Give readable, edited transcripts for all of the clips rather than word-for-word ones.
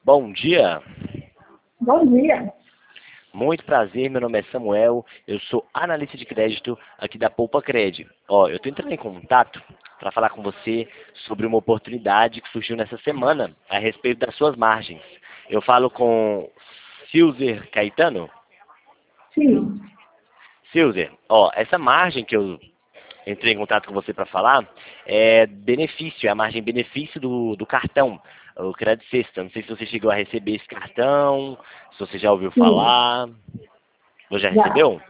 Bom dia. Bom dia. Muito prazer, meu nome é Samuel, eu sou analista de crédito aqui da Poupa Cred. Eu estou entrando em contato para falar com você sobre uma oportunidade que surgiu nessa semana a respeito das suas margens. Eu falo com Silzer Caetano. Sim. Silzer, essa margem que eu entrei em contato com você para falar é benefício, é a margem benefício do cartão, o Credit Sexta. Não sei se você chegou a receber esse cartão, se você já ouviu Sim. falar. Você já Já. recebeu?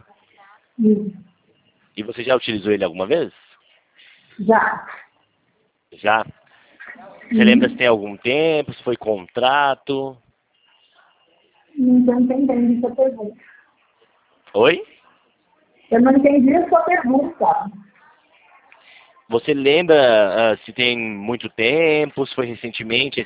E você já utilizou ele alguma vez? Já. Já? Você lembra se tem algum tempo, se foi contrato? Não estou entendendo a sua pergunta. Oi? Eu não entendi a sua pergunta. Você lembra se tem muito tempo, se foi recentemente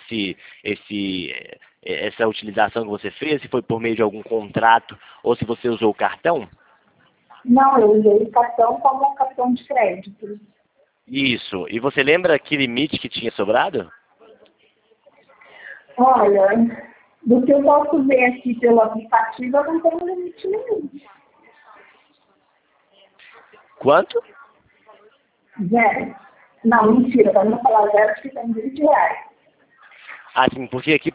essa utilização que você fez, se foi por meio de algum contrato ou se você usou o cartão? Não, eu usei o cartão como um cartão de crédito. Isso. E você lembra que limite que tinha sobrado? Olha, do que eu posso ver aqui pelo aplicativo, eu não tenho limite nenhum. Quanto? Zero. Não, mentira, para não falar zero, acho que tem R$20. Assim, porque aqui